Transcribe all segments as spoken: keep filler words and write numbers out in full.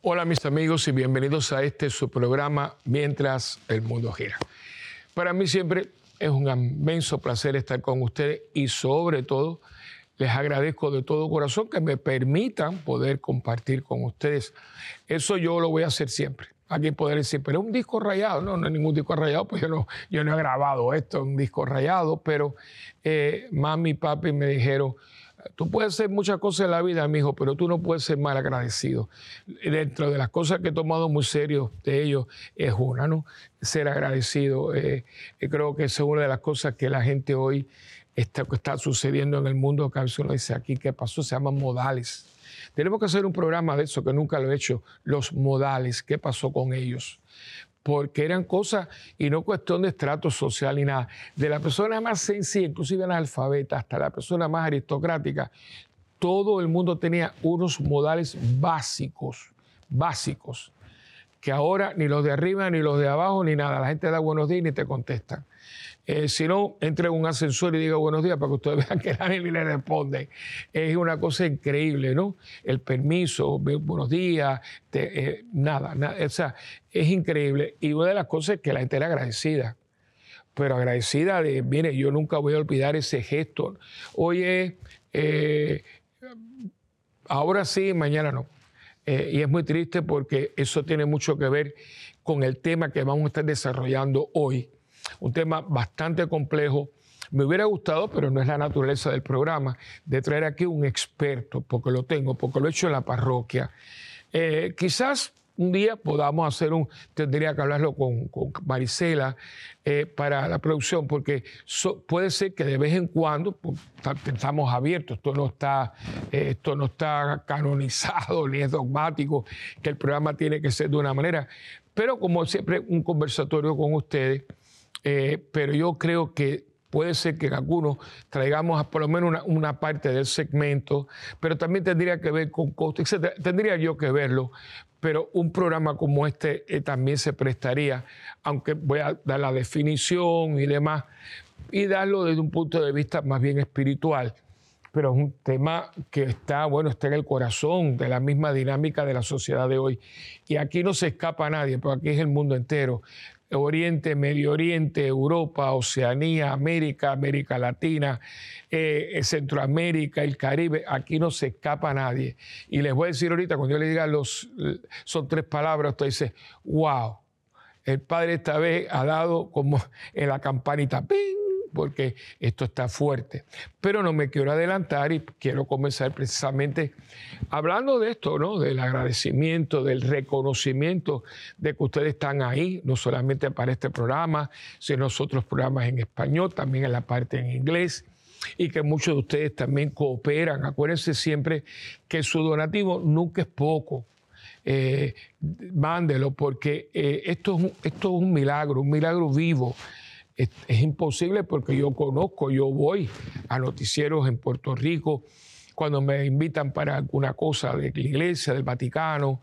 Hola mis amigos y bienvenidos a este su programa Mientras el Mundo Gira. Para mí siempre es un inmenso placer estar con ustedes y sobre todo les agradezco de todo corazón que me permitan poder compartir con ustedes. Eso yo lo voy a hacer siempre. Aquí poder decir, pero es un disco rayado. No, no es ningún disco rayado, pues yo no, yo no he grabado esto, un disco rayado, pero eh, mami y papi me dijeron, tú puedes hacer muchas cosas en la vida, mijo, pero tú no puedes ser mal agradecido. Dentro de las cosas que he tomado muy serio de ellos es una, ¿no? Ser agradecido. Eh, creo que es una de las cosas que la gente hoy está, está sucediendo en el mundo. Que a veces uno dice aquí, ¿qué pasó? Se llaman modales. Tenemos que hacer un programa de eso, que nunca lo he hecho. Los modales, ¿qué pasó con ellos? Porque eran cosas, y no cuestión de estrato social ni nada, de la persona más sencilla, inclusive analfabeta, hasta la persona más aristocrática, todo el mundo tenía unos modales básicos, básicos, que ahora ni los de arriba, ni los de abajo, ni nada. La gente da buenos días y ni te contestan. Eh, si no, entre en un ascensor y diga buenos días para que ustedes vean que nadie ni le responde. Es una cosa increíble, ¿no? El permiso, buenos días, te, eh, nada, nada. O sea, es increíble. Y una de las cosas es que la gente era agradecida. Pero agradecida de, mire, yo nunca voy a olvidar ese gesto. Oye, eh, ahora sí, mañana no. Eh, y es muy triste porque eso tiene mucho que ver con el tema que vamos a estar desarrollando hoy. Un tema bastante complejo. Me hubiera gustado, pero no es la naturaleza del programa, de traer aquí un experto, porque lo tengo, porque lo he hecho en la parroquia. Eh, quizás un día podamos hacer un, tendría que hablarlo con, con Marisela eh, para la producción, porque so, puede ser que de vez en cuando, pues, estamos abiertos, esto no está, eh, esto no está canonizado ni es dogmático, que el programa tiene que ser de una manera, pero como siempre un conversatorio con ustedes. Eh, pero yo creo que puede ser que en algunos traigamos por lo menos una, una parte del segmento, pero también tendría que ver con costos, etcétera. Tendría yo que verlo, pero un programa como este eh, también se prestaría, aunque voy a dar la definición y demás, y darlo desde un punto de vista más bien espiritual. Pero es un tema que está, bueno, está en el corazón de la misma dinámica de la sociedad de hoy. Y aquí no se escapa nadie, porque aquí es el mundo entero. Oriente, Medio Oriente, Europa, Oceanía, América, América Latina, eh, Centroamérica, el Caribe, aquí no se escapa nadie. Y les voy a decir ahorita, cuando yo les diga los, son tres palabras, usted dice, wow, el Padre esta vez ha dado como en la campanita, ¡ping!, porque esto está fuerte. Pero no me quiero adelantar y quiero comenzar precisamente hablando de esto, ¿no? Del agradecimiento, del reconocimiento de que ustedes están ahí, no solamente para este programa, sino en otros programas en español, también en la parte en inglés, y que muchos de ustedes también cooperan. Acuérdense siempre que su donativo nunca es poco. Eh, mándelo, porque eh, esto, es un, esto es un milagro, un milagro vivo. Es, es imposible porque yo conozco, yo voy a noticieros en Puerto Rico cuando me invitan para alguna cosa de la iglesia, del Vaticano.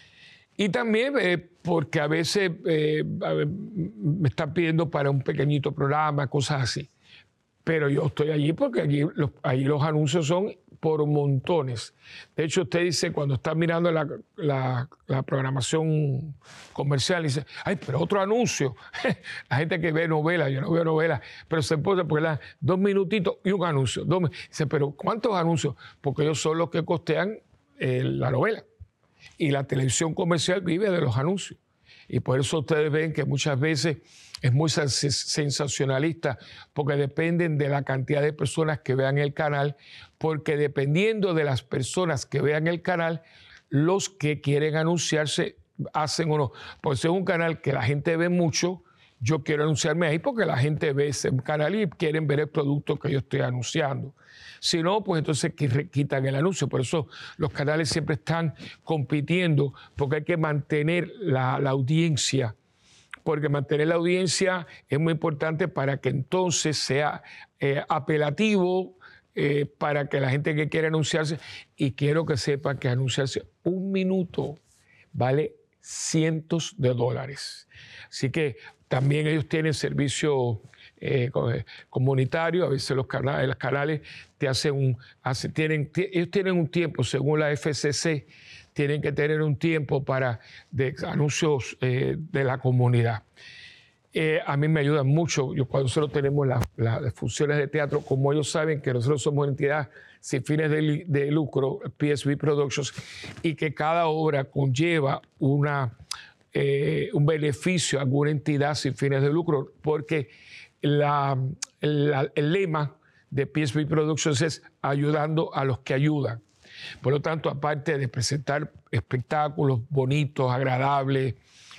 Y también eh, porque a veces eh, a ver, me están pidiendo para un pequeñito programa, cosas así. Pero yo estoy allí porque allí los, allí los anuncios son por montones. De hecho, usted dice, cuando está mirando la, la, la programación comercial, dice, ay, pero otro anuncio. La gente que ve novelas, yo no veo novelas, pero se puede poner dos minutitos y un anuncio. Dos, dice, pero ¿cuántos anuncios? Porque ellos son los que costean eh, la novela. Y la televisión comercial vive de los anuncios. Y por eso ustedes ven que muchas veces es muy sensacionalista, porque dependen de la cantidad de personas que vean el canal, porque dependiendo de las personas que vean el canal, los que quieren anunciarse hacen o no. Pues es un canal que la gente ve mucho, yo quiero anunciarme ahí porque la gente ve ese canal y quieren ver el producto que yo estoy anunciando. Si no, pues entonces quitan el anuncio. Por eso los canales siempre están compitiendo, porque hay que mantener la, la audiencia. Porque mantener la audiencia es muy importante para que entonces sea eh, apelativo eh, para que la gente que quiere anunciarse, y quiero que sepa que anunciarse un minuto vale cientos de dólares. Así que también ellos tienen servicio eh, comunitarios, a veces los canales, los canales te hacen un, hace, tienen, ellos tienen un tiempo, según la F C C, tienen que tener un tiempo para de anuncios eh, de la comunidad. Eh, a mí me ayudan mucho. Yo, cuando nosotros tenemos la, la, las funciones de teatro, como ellos saben que nosotros somos una entidad sin fines de, de lucro, P S B Productions, y que cada obra conlleva una, eh, un beneficio a alguna entidad sin fines de lucro, porque la, la, el lema de P S B Productions es ayudando a los que ayudan. Por lo tanto, aparte de presentar espectáculos bonitos, agradables,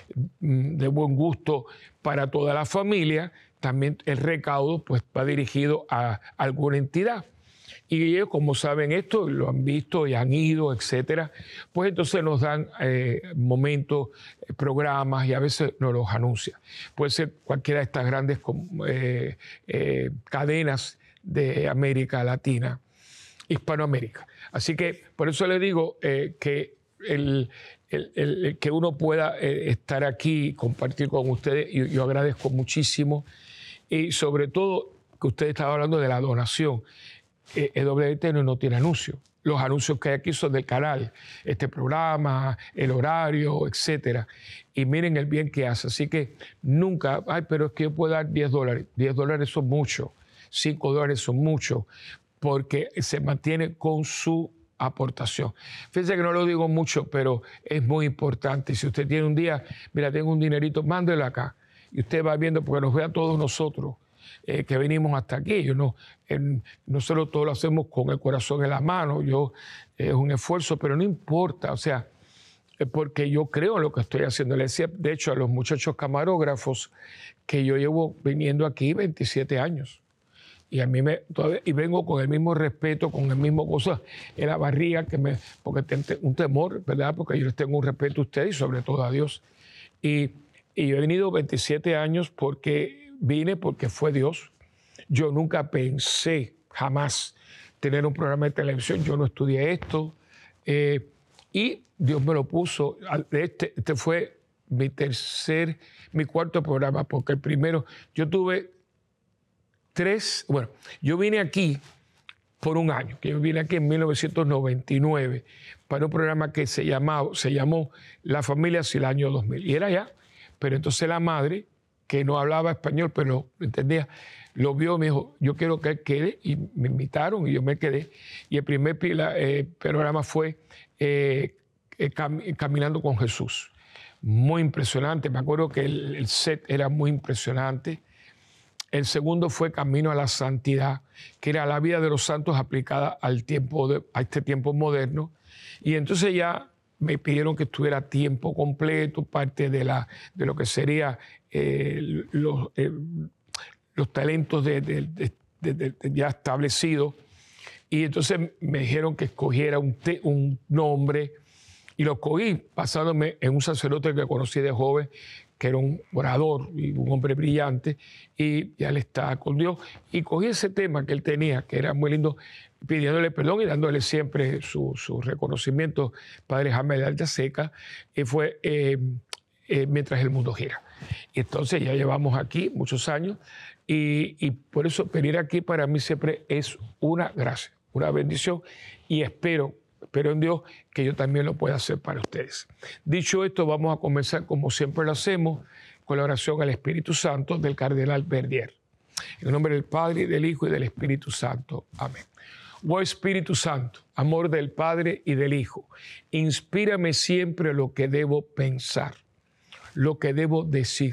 de buen gusto para toda la familia, también el recaudo pues, va dirigido a alguna entidad. Y ellos, como saben esto, lo han visto y han ido, etcétera, pues entonces nos dan eh, momentos, eh, programas y a veces nos los anuncian. Puede ser cualquiera de estas grandes eh, eh, cadenas de América Latina, Hispanoamérica. Así que por eso le digo eh, que el, el, el, el que uno pueda eh, estar aquí y compartir con ustedes, yo, yo agradezco muchísimo. Y sobre todo que usted estaba hablando de la donación. Eh, E W T N no tiene anuncios. Los anuncios que hay aquí son del canal, este programa, el horario, etcétera. Y miren el bien que hace. Así que nunca, ay, pero es que yo puedo dar diez dólares. diez dólares son mucho, cinco dólares son mucho, porque se mantiene con su aportación. Fíjense que no lo digo mucho, pero es muy importante. Si usted tiene un día, mira, tengo un dinerito, mándelo acá. Y usted va viendo, porque nos ve a todos nosotros eh, que venimos hasta aquí. Yo no, en, nosotros todo lo hacemos con el corazón en la mano. Yo, eh, es un esfuerzo, pero no importa. O sea, eh, porque yo creo en lo que estoy haciendo. Le decía, de hecho, a los muchachos camarógrafos que yo llevo viniendo aquí veintisiete años. Y a mí me todavía, y vengo con el mismo respeto, con el mismo cosa en la barriga, que me, porque tengo un temor, ¿verdad? Porque yo les tengo un respeto a ustedes y sobre todo a Dios. Y, y yo he venido veintisiete años porque vine porque fue Dios. Yo nunca pensé jamás tener un programa de televisión. Yo no estudié esto. Eh, y Dios me lo puso. Este, este fue mi tercer, mi cuarto programa, porque el primero, yo tuve tres, bueno, yo vine aquí por un año, que yo vine aquí en mil novecientos noventa y nueve para un programa que se, llamaba, se llamó La Familia hacia el año dos mil. Y era allá, pero entonces la madre, que no hablaba español, pero entendía, lo vio y me dijo, yo quiero que él quede, y me invitaron y yo me quedé. Y el primer eh, programa fue eh, eh, cam Caminando con Jesús. Muy impresionante, me acuerdo que el, el set era muy impresionante. El segundo fue Camino a la Santidad, que era la vida de los santos aplicada al tiempo de, a este tiempo moderno. Y entonces ya me pidieron que estuviera a tiempo completo, parte de, la, de lo que sería eh, los, eh, los talentos de, de, de, de, de, de ya establecidos. Y entonces me dijeron que escogiera un, te, un nombre, y lo escogí basándome en un sacerdote que conocí de joven, que era un orador y un hombre brillante, y ya él está con Dios. Y cogí ese tema que él tenía, que era muy lindo, pidiéndole perdón y dándole siempre su, su reconocimiento, Padre Jaime de Altaseca, y fue eh, eh, Mientras el Mundo Gira. Y entonces ya llevamos aquí muchos años, y, y por eso venir aquí para mí siempre es una gracia, una bendición, y espero Espero en Dios que yo también lo pueda hacer para ustedes. Dicho esto, vamos a comenzar como siempre lo hacemos, con la oración al Espíritu Santo del Cardenal Verdier. En el nombre del Padre, del Hijo y del Espíritu Santo. Amén. Oh Espíritu Santo, amor del Padre y del Hijo, inspírame siempre lo que debo pensar, lo que debo decir,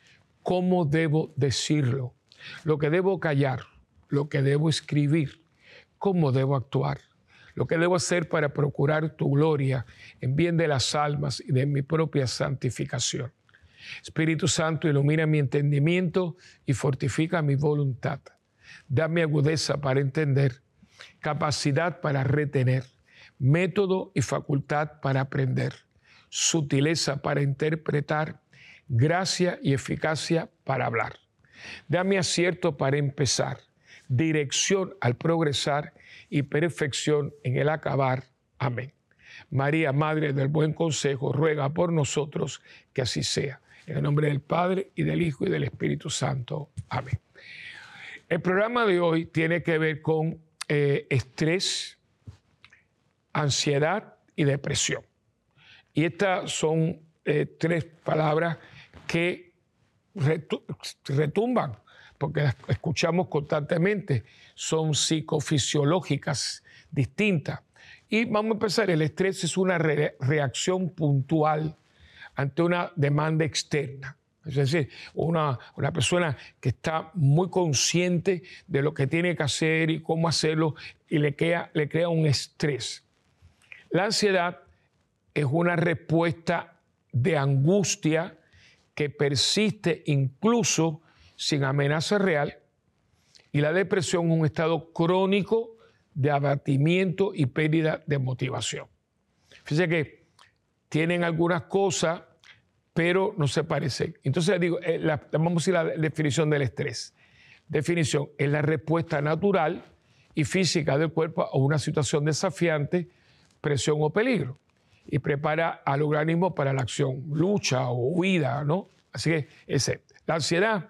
cómo debo decirlo, lo que debo callar, lo que debo escribir, cómo debo actuar, lo que debo hacer para procurar tu gloria en bien de las almas y de mi propia santificación. Espíritu Santo, ilumina mi entendimiento y fortifica mi voluntad. Dame agudeza para entender, capacidad para retener, método y facultad para aprender, sutileza para interpretar, gracia y eficacia para hablar. Dame acierto para empezar, dirección al progresar y perfección en el acabar. Amén. María, Madre del Buen Consejo, ruega por nosotros que así sea. En el nombre del Padre, y del Hijo, y del Espíritu Santo. Amén. El programa de hoy tiene que ver con eh, estrés, ansiedad y depresión. Y estas son eh, tres palabras que retumban, porque las escuchamos constantemente, son psicofisiológicas distintas. Y vamos a empezar, el estrés es una re reacción puntual ante una demanda externa. Es decir, una, una persona que está muy consciente de lo que tiene que hacer y cómo hacerlo y le crea, le crea un estrés. La ansiedad es una respuesta de angustia que persiste incluso sin amenaza real, y la depresión es un estado crónico de abatimiento y pérdida de motivación. Fíjense que tienen algunas cosas, pero no se parecen. Entonces digo, eh, la, vamos a ir a la definición del estrés. Definición: es la respuesta natural y física del cuerpo a una situación desafiante, presión o peligro, y prepara al organismo para la acción, lucha o huida, ¿no? Así que ese. La ansiedad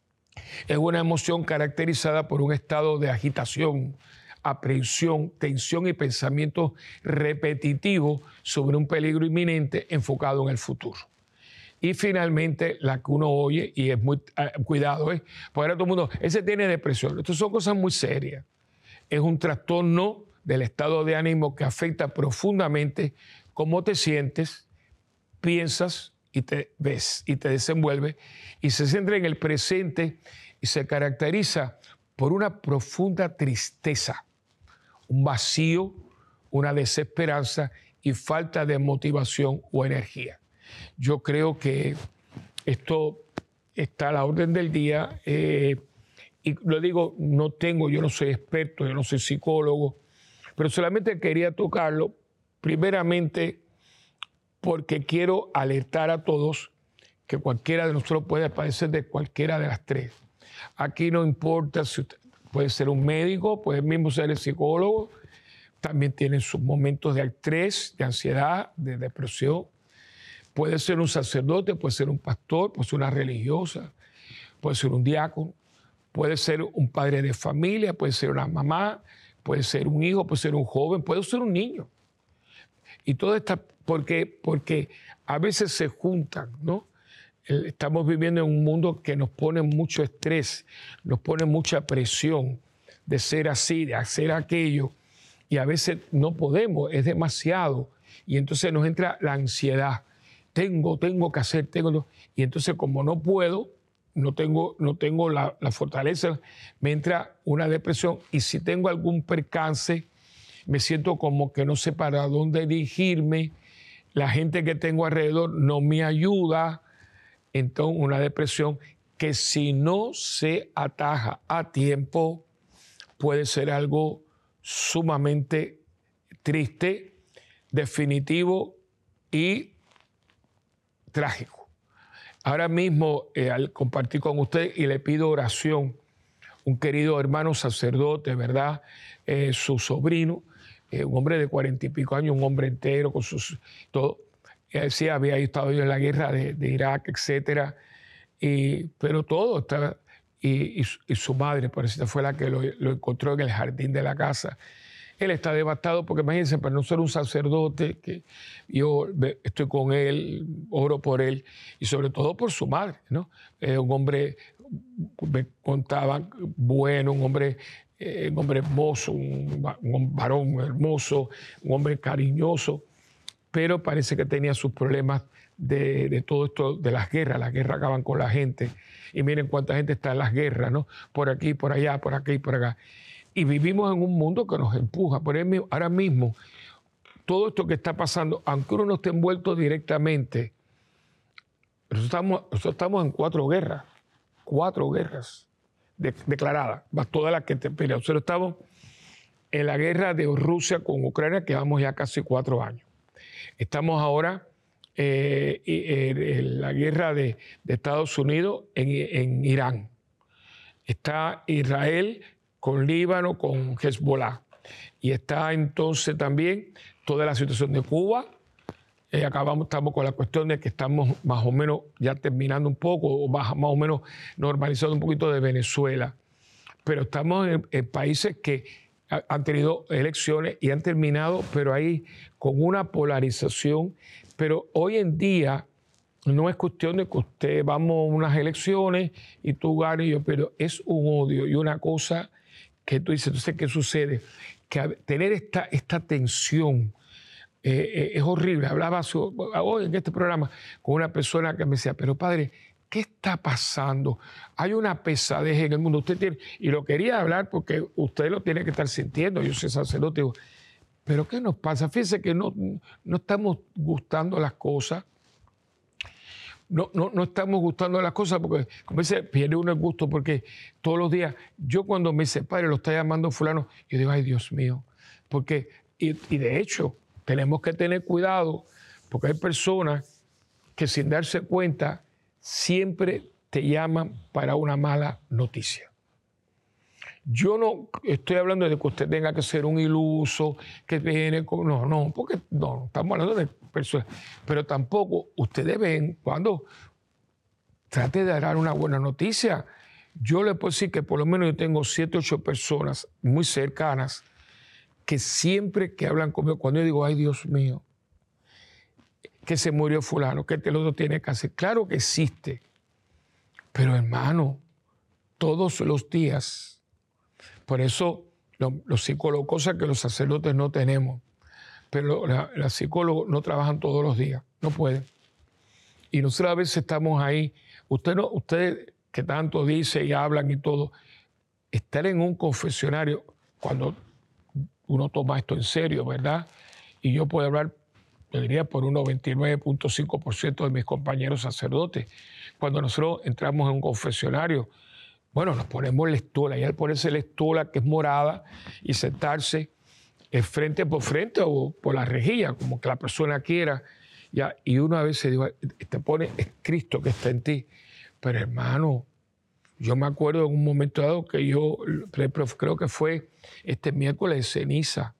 es una emoción caracterizada por un estado de agitación, aprehensión, tensión y pensamiento repetitivo sobre un peligro inminente enfocado en el futuro. Y finalmente, la que uno oye, y es muy, eh, cuidado, ¿eh? Porque ahora todo el mundo, ese tiene depresión. Estas son cosas muy serias. Es un trastorno del estado de ánimo que afecta profundamente cómo te sientes, piensas y te ves y te desenvuelves, y se centra en el presente y se caracteriza por una profunda tristeza, un vacío, una desesperanza y falta de motivación o energía. Yo creo que esto está a la orden del día, eh, y lo digo, no tengo, yo no soy experto, yo no soy psicólogo, pero solamente quería tocarlo, primeramente porque quiero alertar a todos que cualquiera de nosotros puede padecer de cualquiera de las tres. Aquí no importa si usted puede ser un médico, puede mismo ser el psicólogo, también tiene sus momentos de estrés, de ansiedad, de depresión. Puede ser un sacerdote, puede ser un pastor, puede ser una religiosa, puede ser un diácono, puede ser un padre de familia, puede ser una mamá, puede ser un hijo, puede ser un joven, puede ser un niño. Y todo está, porque, porque a veces se juntan, ¿no? Estamos viviendo en un mundo que nos pone mucho estrés, nos pone mucha presión de ser así, de hacer aquello, y a veces no podemos, es demasiado, y entonces nos entra la ansiedad. Tengo, tengo que hacer, tengo, y entonces como no puedo, no tengo, no tengo la, la fortaleza, me entra una depresión, y si tengo algún percance, me siento como que no sé para dónde dirigirme, la gente que tengo alrededor no me ayuda, entonces una depresión que si no se ataja a tiempo puede ser algo sumamente triste, definitivo y trágico. Ahora mismo, eh, al compartir con usted, y le pido oración, un querido hermano sacerdote, ¿verdad? Eh, su sobrino, eh, un hombre de cuarenta y pico años, un hombre entero, con sus todo. Él sí había estado en la guerra de, de Irak, etcétera, y, pero todo estaba. Y, y, y su madre, parece, fue la que lo, lo encontró en el jardín de la casa. Él está devastado porque, imagínense, para no ser un sacerdote, que yo estoy con él, oro por él, y sobre todo por su madre, ¿no? Eh, un hombre, me contaban, bueno, un hombre, eh, un hombre hermoso, un, un varón hermoso, un hombre cariñoso, pero parece que tenía sus problemas de, de todo esto, de las guerras. Las guerras acaban con la gente. Y miren cuánta gente está en las guerras, ¿no? Por aquí, por allá, por aquí, por acá. Y vivimos en un mundo que nos empuja. Por ejemplo, ahora mismo, todo esto que está pasando, aunque uno no esté envuelto directamente, nosotros estamos, nosotros estamos en cuatro guerras, cuatro guerras de, declaradas, más todas las que te pelean. Nosotros estamos en la guerra de Rusia con Ucrania, que vamos ya casi cuatro años. Estamos ahora eh, en la guerra de, de Estados Unidos en, en Irán. Está Israel con Líbano, con Hezbollah. Y está entonces también toda la situación de Cuba. Eh, acabamos, estamos con la cuestión de que estamos más o menos ya terminando un poco, o más, más o menos normalizando un poquito de Venezuela. pero estamos en, en países que ha, han tenido elecciones y han terminado, pero ahí con una polarización. Pero hoy en día no es cuestión de que usted vamos a unas elecciones y tú ganes y yo, pero es un odio y una cosa que tú dices, entonces, ¿qué sucede? Que tener esta, esta tensión eh, eh, es horrible. Hablaba hoy en este programa con una persona que me decía, pero padre, ¿qué está pasando? Hay una pesadez en el mundo. Usted tiene, y lo quería hablar porque usted lo tiene que estar sintiendo. Yo soy sacerdote. Digo, pero ¿qué nos pasa? Fíjense que no, no estamos gustando las cosas. No, no, no estamos gustando las cosas porque, como dice, pierde uno el gusto porque todos los días, yo cuando me dice, padre, lo está llamando fulano, yo digo, ay, Dios mío. Porque, y, y de hecho, tenemos que tener cuidado porque hay personas que sin darse cuenta siempre te llaman para una mala noticia. Yo no estoy hablando de que usted tenga que ser un iluso, que viene con... No, no, porque no, estamos hablando de personas. Pero tampoco usted de vez en cuando trate de dar una buena noticia. Yo le puedo decir que por lo menos yo tengo siete, ocho personas muy cercanas que siempre que hablan conmigo, cuando yo digo, ay Dios mío, que se murió fulano, que el otro tiene cáncer. Claro que existe, pero hermano, todos los días. Por eso los, los psicólogos, cosas que los sacerdotes no tenemos, pero los psicólogos no trabajan todos los días, no pueden. Y nosotros a veces estamos ahí, usted, no, usted que tanto dice y hablan y todo, estar en un confesionario, cuando uno toma esto en serio, ¿verdad? Y yo puedo hablar, yo diría, por un noventa y nueve punto cinco por ciento de mis compañeros sacerdotes. Cuando nosotros entramos en un confesionario, bueno, nos ponemos la estola, y al ponerse la estola, que es morada, y sentarse frente por frente o por la rejilla, como que la persona quiera, ya, y uno a veces digo, te pone, es Cristo que está en ti. Pero hermano, yo me acuerdo en un momento dado que yo, creo que fue este miércoles de ceniza,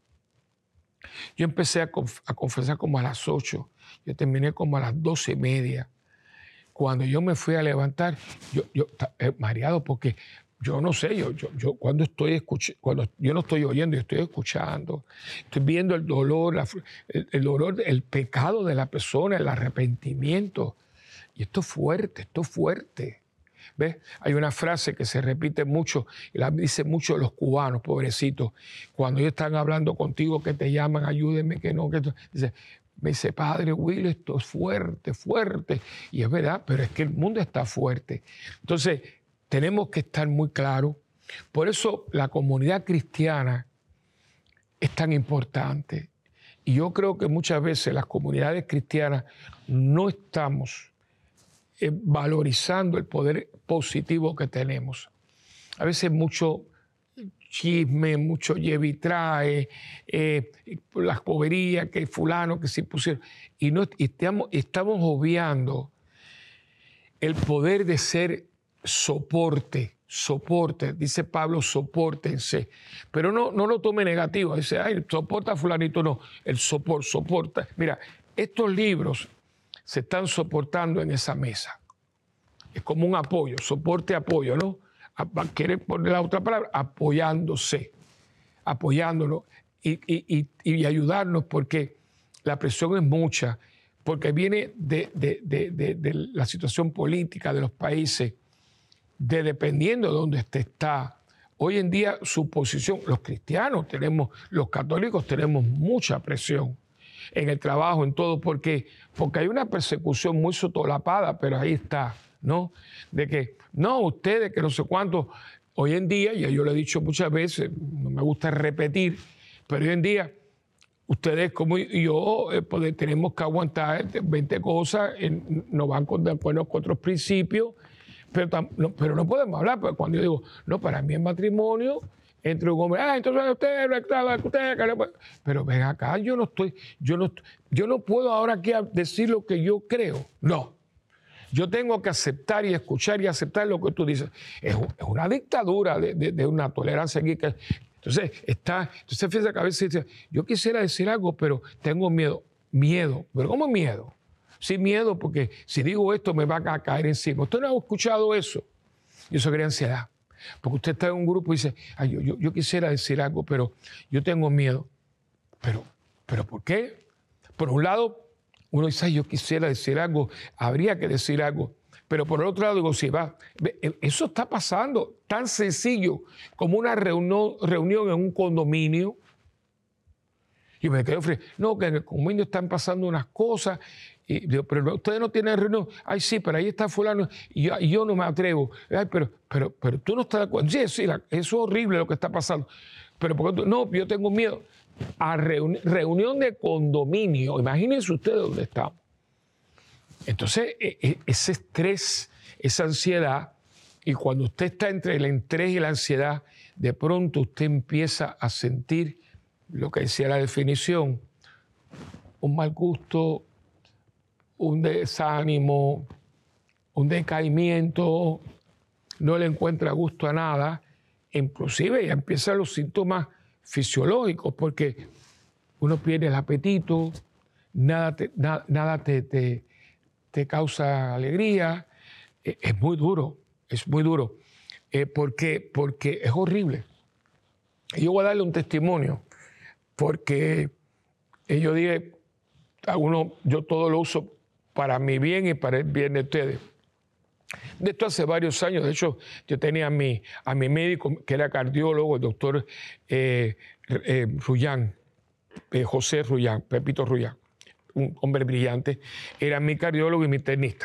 yo empecé a, conf a confesar como a las ocho, yo terminé como a las doce y media. Cuando yo me fui a levantar, yo, yo eh, mareado porque yo no sé, yo, yo, yo cuando estoy escuchando, cuando yo no estoy oyendo, yo estoy escuchando, estoy viendo el dolor, la, el, el dolor, el pecado de la persona, el arrepentimiento. Y esto es fuerte, esto es fuerte. ¿Ves? Hay una frase que se repite mucho, y la dicen mucho los cubanos, pobrecitos, cuando ellos están hablando contigo, que te llaman, ayúdenme, que no, que esto, dice, me dice, padre Will, esto es fuerte, fuerte. Y es verdad, pero es que el mundo está fuerte. Entonces, tenemos que estar muy claros. Por eso la comunidad cristiana es tan importante. Y yo creo que muchas veces las comunidades cristianas no estamos eh, valorizando el poder positivo que tenemos. A veces mucho chisme, mucho lleve y trae, eh, las boberías que fulano, que se pusieron. Y, no, y estamos, estamos obviando el poder de ser soporte, soporte. Dice Pablo, sopórtense. Pero no, no lo tome negativo. Dice, ay, soporta a fulanito. No, el sopor, soporta. Mira, estos libros se están soportando en esa mesa. Es como un apoyo, soporte, apoyo, ¿no? Quiere poner la otra palabra, apoyándose, apoyándonos y, y, y, y ayudarnos porque la presión es mucha, porque viene de, de, de, de, de la situación política de los países, de dependiendo de dónde usted está. Hoy en día su posición, los cristianos tenemos, los católicos tenemos mucha presión en el trabajo, en todo, porque, porque hay una persecución muy sotolapada, pero ahí está, ¿no? De que, no, ustedes, que no sé cuánto, hoy en día, ya yo lo he dicho muchas veces, no me gusta repetir, pero hoy en día, ustedes como yo, eh, pues, tenemos que aguantar veinte cosas, en, no van con, de acuerdo con otros principios, pero, tam, no, pero no podemos hablar, porque cuando yo digo, no, para mí el matrimonio, entre un hombre, ah, entonces usted, usted, usted, pero ven acá, yo no estoy, yo no, yo no puedo ahora aquí decir lo que yo creo, no. Yo tengo que aceptar y escuchar y aceptar lo que tú dices. Es, es una dictadura de, de, de una tolerancia aquí. Que, entonces, está, entonces fíjate que a veces dice, yo quisiera decir algo, pero tengo miedo. Miedo. ¿Pero cómo miedo? Sí, miedo, porque si digo esto me va a caer encima. ¿Usted no ha escuchado eso? Y eso crea ansiedad. Porque usted está en un grupo y dice, ay, yo, yo, yo quisiera decir algo, pero yo tengo miedo. Pero, ¿pero por qué? Por un lado, uno dice, ay, yo quisiera decir algo, habría que decir algo. Pero por el otro lado digo, sí, va, eso está pasando, tan sencillo como una reunión, reunión en un condominio. Y me quedo frío. No, que en el condominio están pasando unas cosas. Y digo, pero ustedes no tienen reunión. Ay, sí, pero ahí está fulano. Y yo, y yo no me atrevo. Ay, pero, pero, pero tú no estás de acuerdo. Sí, sí, la, eso es horrible lo que está pasando. Pero porque tú, no, yo tengo miedo. A reuni reunión de condominio. Imagínense ustedes dónde estamos. Entonces, ese estrés, esa ansiedad, y cuando usted está entre el estrés y la ansiedad, de pronto usted empieza a sentir lo que decía la definición, un mal gusto, un desánimo, un decaimiento, no le encuentra gusto a nada, inclusive ya empiezan los síntomas fisiológicos, porque uno pierde el apetito, nada te, na, nada te, te, te causa alegría, es, es muy duro, es muy duro, eh, porque, porque es horrible. Y yo voy a darle un testimonio, porque yo dije, a uno, yo todo lo uso para mi bien y para el bien de ustedes. De esto hace varios años, de hecho, yo tenía a mi, a mi médico, que era cardiólogo, el doctor eh, eh, Rullán, eh, José Rullán, Pepito Rullán, un hombre brillante, era mi cardiólogo y mi tecnista.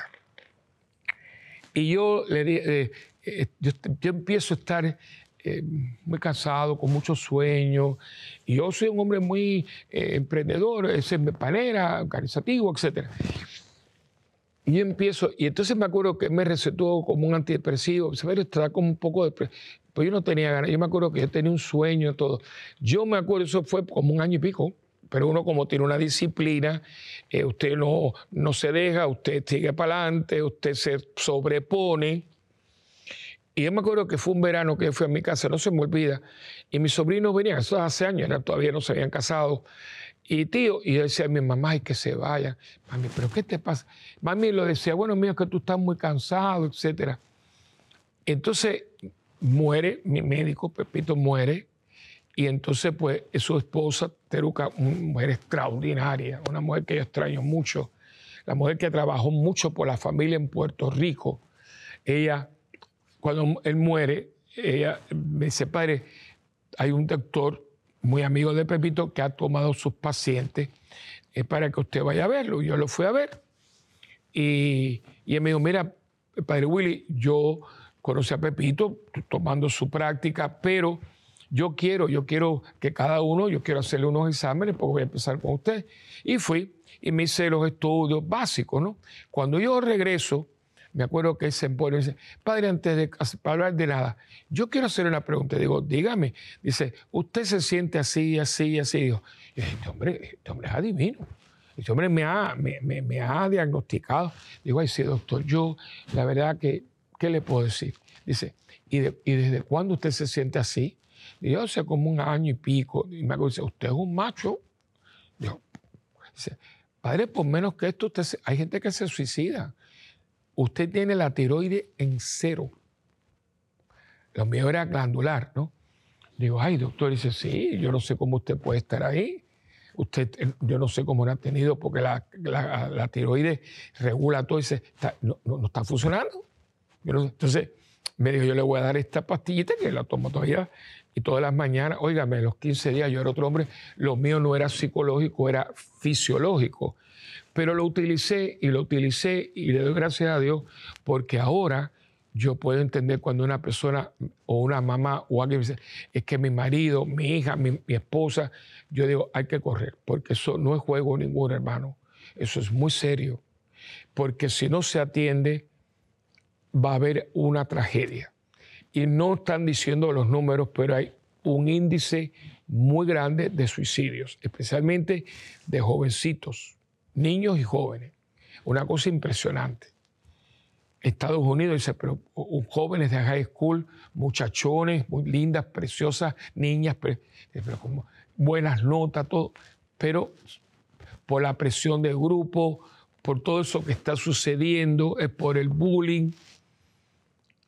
Y yo le dije, eh, eh, yo, yo empiezo a estar eh, muy cansado, con mucho sueño, y yo soy un hombre muy eh, emprendedor, es panera, organizativo, etcétera. Y yo empiezo, y entonces me acuerdo que me recetó como un antidepresivo, se ve, está como un poco de, pues yo no tenía ganas, yo me acuerdo que yo tenía un sueño, todo. Yo me acuerdo, eso fue como un año y pico, pero uno como tiene una disciplina, eh, usted no, no se deja, usted sigue para adelante, usted se sobrepone. Y yo me acuerdo que fue un verano que yo fui a mi casa, no se me olvida, y mis sobrinos venían, eso hace años, eran, todavía no se habían casado. Y tío, y yo decía a mi mamá, ay, que se vaya. Mami, ¿pero qué te pasa? Mami lo decía, bueno, mío, es que tú estás muy cansado, etcétera. Entonces muere, mi médico, Pepito, muere. Y entonces, pues, su esposa, Teruca, una mujer extraordinaria, una mujer que yo extraño mucho, la mujer que trabajó mucho por la familia en Puerto Rico. Ella, cuando él muere, ella me dice, padre, hay un doctor muy amigo de Pepito, que ha tomado sus pacientes eh, para que usted vaya a verlo. Yo lo fui a ver. Y, y él me dijo, mira, padre Willy, yo conocí a Pepito tomando su práctica, pero yo quiero, yo quiero que cada uno, yo quiero hacerle unos exámenes porque voy a empezar con usted. Y fui y me hice los estudios básicos, ¿no? Cuando yo regreso, me acuerdo que él se pone y dice, padre, antes de para hablar de nada, yo quiero hacer una pregunta. Digo, dígame. Dice, ¿usted se siente así, así, así? Digo, este hombre, este hombre es adivino. Este hombre me ha, me, me, me ha diagnosticado. Digo, ay, sí, doctor, yo, la verdad que, ¿qué le puedo decir? Dice, ¿y, de, ¿y desde cuándo usted se siente así? Digo, hace como un año y pico. Y me acuerdo, dice, ¿usted es un macho? Digo, dice, padre, por menos que esto, usted se, hay gente que se suicida. Usted tiene la tiroides en cero. Lo mío era glandular, ¿no? Digo, ay, doctor, dice, sí, yo no sé cómo usted puede estar ahí. Usted, yo no sé cómo lo ha tenido, porque la, la, la tiroides regula todo y dice, está, no, no, no está funcionando. Yo no sé. Entonces, me dijo, yo le voy a dar esta pastillita que la tomo todavía y todas las mañanas. Óigame, los quince días yo era otro hombre. Lo mío no era psicológico, era fisiológico. Pero lo utilicé y lo utilicé y le doy gracias a Dios porque ahora yo puedo entender cuando una persona o una mamá o alguien dice, es que mi marido, mi hija, mi, mi esposa, yo digo, hay que correr, porque eso no es juego ninguno, hermano. Eso es muy serio, porque si no se atiende, va a haber una tragedia. Y no están diciendo los números, pero hay un índice muy grande de suicidios, especialmente de jovencitos, niños y jóvenes. Una cosa impresionante. Estados Unidos dice, pero jóvenes de high school, muchachones, muy lindas, preciosas, niñas, pero como buenas notas, todo. Pero por la presión del grupo, por todo eso que está sucediendo, es por el bullying.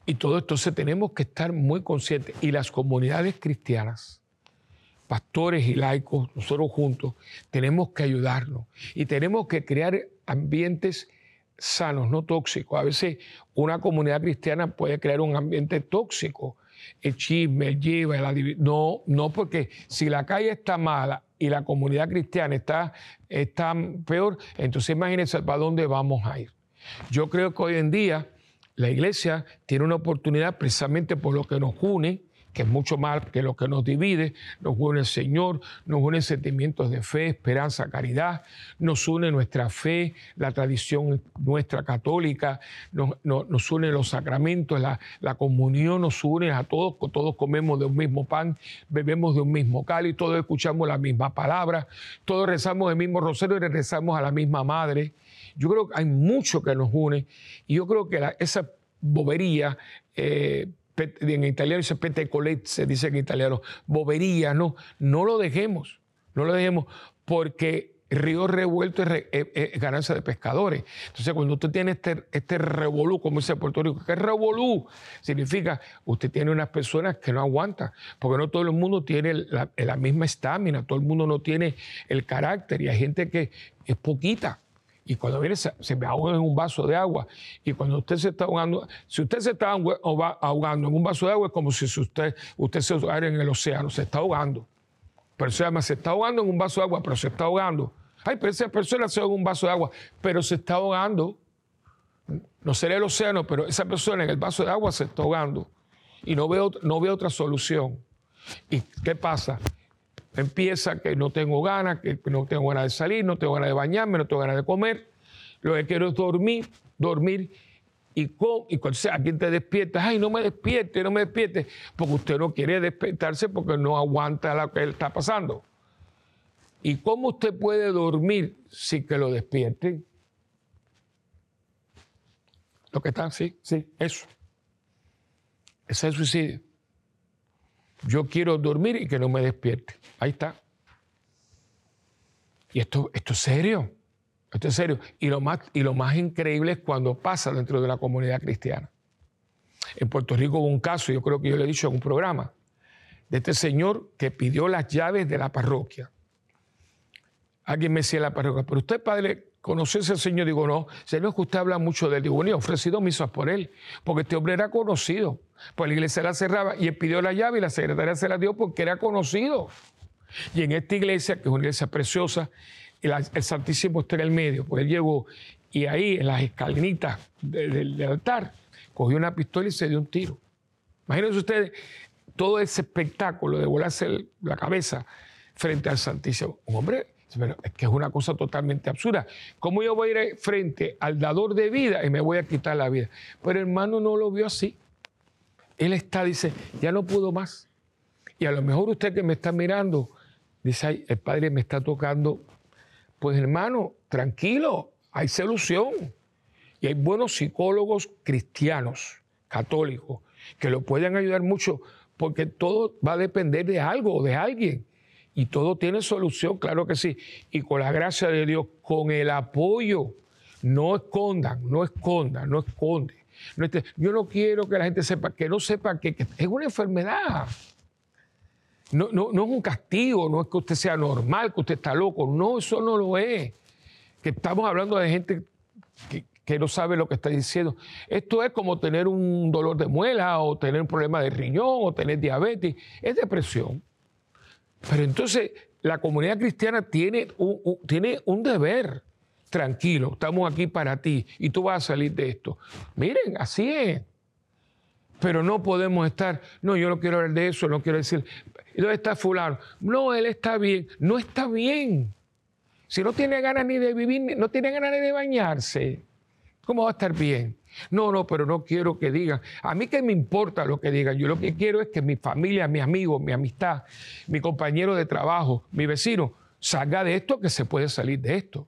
Y todo esto, entonces tenemos que estar muy conscientes. Y las comunidades cristianas, pastores y laicos, nosotros juntos, tenemos que ayudarnos. Y tenemos que crear ambientes sanos, no tóxicos. A veces una comunidad cristiana puede crear un ambiente tóxico. El chisme, el lleva, el adiv- no, no, porque si la calle está mala y la comunidad cristiana está, está peor, entonces imagínense para dónde vamos a ir. Yo creo que hoy en día la iglesia tiene una oportunidad precisamente por lo que nos une, que es mucho más que lo que nos divide. Nos une el Señor, nos une sentimientos de fe, esperanza, caridad, nos une nuestra fe, la tradición nuestra católica, nos, nos, nos une los sacramentos, la, la comunión nos une a todos, todos comemos de un mismo pan, bebemos de un mismo cáliz, todos escuchamos la misma palabra, todos rezamos el mismo rosario y rezamos a la misma madre. Yo creo que hay mucho que nos une y yo creo que la, esa bobería, eh, en italiano dice petecolezze, dice en italiano, bobería, no, no lo dejemos, no lo dejemos porque río revuelto es, re, es, es ganancia de pescadores. Entonces cuando usted tiene este, este revolú, como dice Puerto Rico, ¿qué es revolú? Significa usted tiene unas personas que no aguantan, porque no todo el mundo tiene la, la misma estamina, todo el mundo no tiene el carácter y hay gente que es poquita. Y cuando viene, se, se me ahoga en un vaso de agua. Y cuando usted se está ahogando, si usted se está ahogando en un vaso de agua, es como si usted, usted se ahogara en el océano, se está ahogando. Pero se llama, se está ahogando en un vaso de agua, pero se está ahogando. Ay, pero esa persona se ahoga en un vaso de agua, pero se está ahogando. No será el océano, pero esa persona en el vaso de agua se está ahogando. Y no veo, no veo otra solución. ¿Y qué pasa? Empieza que no tengo ganas, que no tengo ganas de salir, no tengo ganas de bañarme, no tengo ganas de comer. Lo que quiero es dormir, dormir. Y, con, y cuando sea, ¿a quién te despiertas? Ay, no me despierte, no me despierte. Porque usted no quiere despertarse porque no aguanta lo que está pasando. ¿Y cómo usted puede dormir sin que lo despierten? Lo que está, sí, sí, eso. Ese es el suicidio. Yo quiero dormir y que no me despierte. Ahí está. Y esto, esto es serio. Esto es serio. Y lo, más, y lo más increíble es cuando pasa dentro de la comunidad cristiana. En Puerto Rico hubo un caso, yo creo que yo le he dicho en un programa, de este señor que pidió las llaves de la parroquia. Alguien me decía en la parroquia, pero usted, padre, ¿conoce a ese señor? Digo, no, señor, es que usted habla mucho de él. Digo, bueno, he ofrecido misas por él, porque este hombre era conocido. Pues la iglesia la cerraba y él pidió la llave y la secretaria se la dio porque era conocido. Y en esta iglesia, que es una iglesia preciosa, el, el Santísimo está en el medio. Pues él llegó y ahí, en las escalinitas de, de, del altar, cogió una pistola y se dio un tiro. Imagínense ustedes todo ese espectáculo de volarse la cabeza frente al Santísimo. Un hombre, pero es que es una cosa totalmente absurda. ¿Cómo yo voy a ir frente al dador de vida y me voy a quitar la vida? Pero hermano no lo vio así. Él está, dice, ya no puedo más. Y a lo mejor usted que me está mirando, dice, ay, el Padre me está tocando. Pues hermano, tranquilo, hay solución. Y hay buenos psicólogos cristianos, católicos, que lo pueden ayudar mucho, porque todo va a depender de algo o de alguien. Y todo tiene solución, claro que sí. Y con la gracia de Dios, con el apoyo, no escondan, no escondan, no esconde. No esté, yo no quiero que la gente sepa, que no sepa que, que es una enfermedad. No, no, no es un castigo, no es que usted sea normal, que usted está loco. No, eso no lo es. Que estamos hablando de gente que, que no sabe lo que está diciendo. Esto es como tener un dolor de muela o tener un problema de riñón o tener diabetes. Es depresión. Pero entonces la comunidad cristiana tiene un, un, tiene un deber. Tranquilo, estamos aquí para ti y tú vas a salir de esto. Miren, así es. Pero no podemos estar, no, yo no quiero hablar de eso, no quiero decir, ¿dónde está fulano? No, él está bien. No está bien. Si no tiene ganas ni de vivir, no tiene ganas ni de bañarse, ¿cómo va a estar bien? No, no, pero no quiero que digan. A mí qué me importa lo que digan. Yo lo que quiero es que mi familia, mis amigos, mi amistad, mi compañero de trabajo, mi vecino, salga de esto, que se puede salir de esto.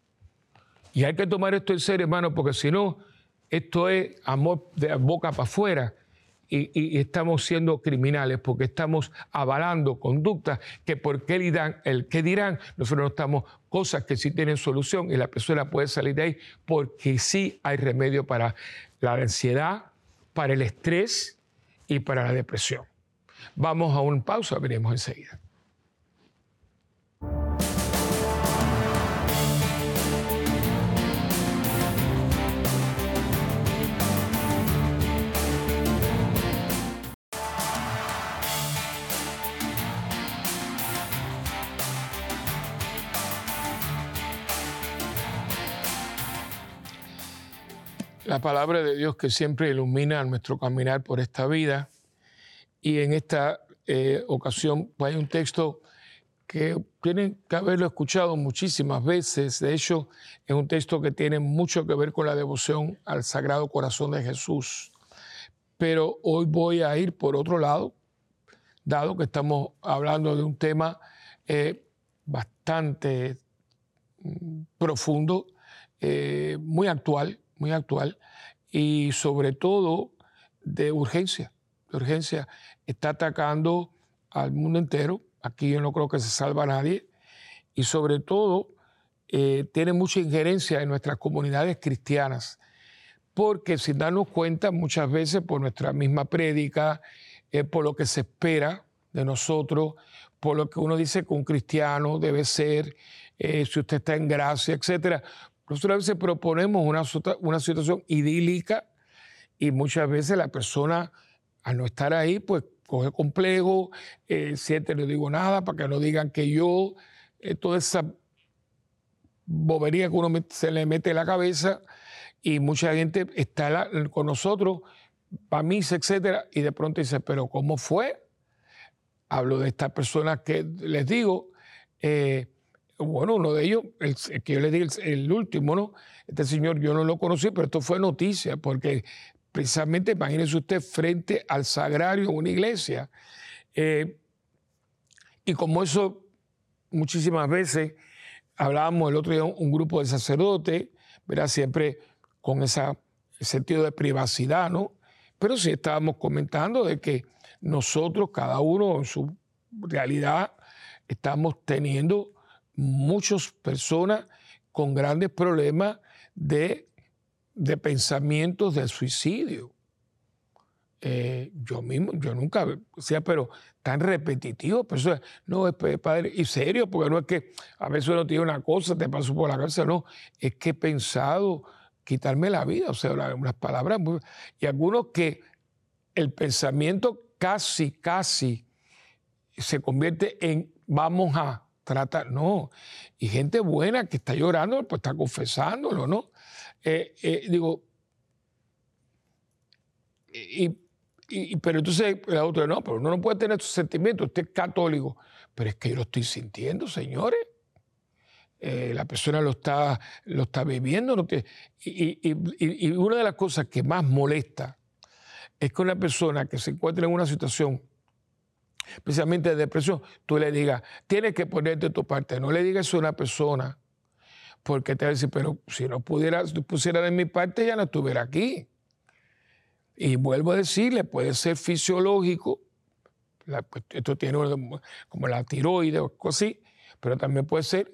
Y hay que tomar esto en serio, hermano, porque si no, esto es amor de boca para afuera y, y, y estamos siendo criminales porque estamos avalando conductas que por qué dirán, el qué dirán, nosotros no estamos, cosas que sí tienen solución y la persona puede salir de ahí porque sí hay remedio para la ansiedad, para el estrés y para la depresión. Vamos a una pausa, veremos enseguida. La palabra de Dios que siempre ilumina nuestro caminar por esta vida. Y en esta eh, ocasión pues hay un texto que tienen que haberlo escuchado muchísimas veces. De hecho, es un texto que tiene mucho que ver con la devoción al Sagrado Corazón de Jesús. Pero hoy voy a ir por otro lado, dado que estamos hablando de un tema eh, bastante mm, profundo, eh, muy actual, muy actual, y sobre todo de urgencia. De urgencia está atacando al mundo entero. Aquí yo no creo que se salva a nadie. Y sobre todo eh, tiene mucha injerencia en nuestras comunidades cristianas, porque sin darnos cuenta muchas veces por nuestra misma prédica, eh, por lo que se espera de nosotros, por lo que uno dice que un cristiano debe ser, eh, si usted está en gracia, etcétera. Nosotros a veces proponemos una, una situación idílica y muchas veces la persona, al no estar ahí, pues coge complejo, eh, siente, no digo nada para que no digan que yo, eh, toda esa bobería que uno se le mete en la cabeza, y mucha gente está la, con nosotros, para misa, etcétera, y de pronto dice, pero ¿cómo fue? Hablo de estas personas que les digo, eh, bueno, uno de ellos, el, el que yo les digo, el, el último, ¿no? Este señor yo no lo conocí, pero esto fue noticia, porque precisamente, imagínese usted, frente al sagrario en una iglesia. Eh, y como eso, muchísimas veces, hablábamos el otro día, un, un grupo de sacerdotes, ¿verdad? Siempre con ese sentido de privacidad, ¿no? Pero sí estábamos comentando de que nosotros, cada uno en su realidad, estamos teniendo muchas personas con grandes problemas de, de pensamientos de suicidio. Eh, yo mismo, yo nunca decía, pero tan repetitivo, pero eso, no, es padre, y serio, porque no es que a veces uno tiene una cosa, te pasó por la cabeza, no, es que he pensado quitarme la vida, o sea, unas palabras muy, y algunos que el pensamiento casi, casi se convierte en vamos a tratar, no, y gente buena que está llorando, pues está confesándolo, ¿no? Eh, eh, digo, y, y, pero entonces la otra, no, pero uno no puede tener esos sentimientos, usted es católico, pero es que yo lo estoy sintiendo, señores. Eh, la persona lo está, lo está viviendo. No tiene, y, y, y, y una de las cosas que más molesta es que una persona que se encuentra en una situación, especialmente de depresión, tú le digas, tienes que ponerte tu parte. No le digas eso a una persona, porque te va a decir, pero si no pudiera, si pusiera de mi parte, ya no estuviera aquí. Y vuelvo a decirle, puede ser fisiológico, la, pues, esto tiene como la tiroides o cosas así, pero también puede ser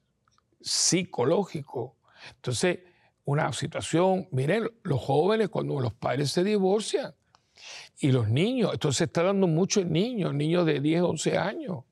psicológico. Entonces, una situación, miren, los jóvenes cuando los padres se divorcian y los niños, esto se está dando mucho en niños, niños de diez, once años.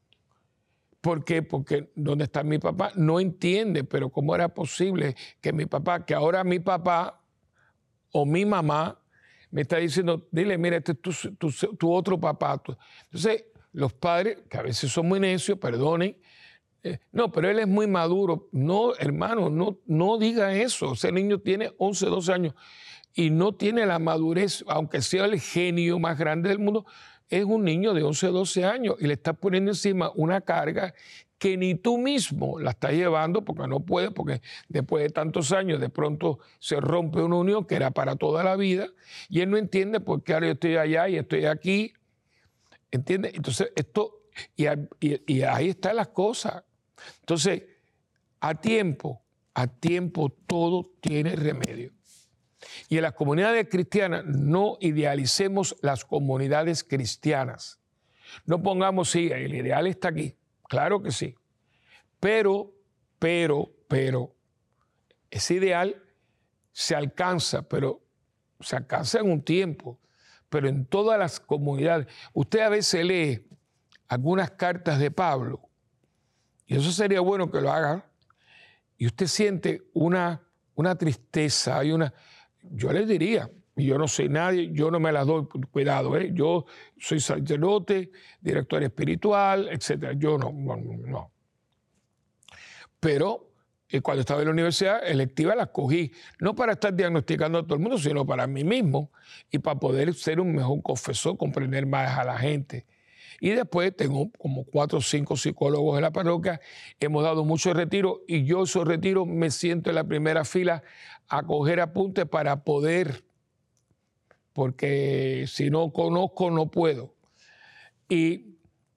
¿Por qué? Porque ¿dónde está mi papá? No entiende, pero ¿cómo era posible que mi papá, que ahora mi papá o mi mamá me está diciendo, dile, mira, este es tu, tu, tu otro papá? Entonces, los padres, que a veces son muy necios, perdonen, Eh, no, pero él es muy maduro. No, hermano, no, no diga eso. Ese niño tiene once, doce años y no tiene la madurez, aunque sea el genio más grande del mundo, es un niño de once, doce años y le estás poniendo encima una carga que ni tú mismo la estás llevando porque no puedes, porque después de tantos años de pronto se rompe una unión que era para toda la vida y él no entiende por qué ahora yo estoy allá y estoy aquí. ¿Entiendes? Entonces, esto, y, y, y ahí están las cosas. Entonces, a tiempo, a tiempo todo tiene remedio. Y en las comunidades cristianas no idealicemos las comunidades cristianas. No pongamos, sí, el ideal está aquí, claro que sí. Pero, pero, pero, ese ideal se alcanza, pero se alcanzan un tiempo, pero en todas las comunidades. Usted a veces lee algunas cartas de Pablo, y eso sería bueno que lo haga, y usted siente una, una tristeza, hay una, yo les diría, y yo no soy nadie, yo no me las doy, cuidado, ¿eh? Yo soy sacerdote, director espiritual, etcétera. Yo no, no, no. Pero eh, cuando estaba en la universidad electiva las cogí, no para estar diagnosticando a todo el mundo, sino para mí mismo y para poder ser un mejor confesor, comprender más a la gente. Y después tengo como cuatro o cinco psicólogos en la parroquia, hemos dado muchos retiros y yo esos retiros me siento en la primera fila a coger apuntes para poder, porque si no conozco no puedo. Y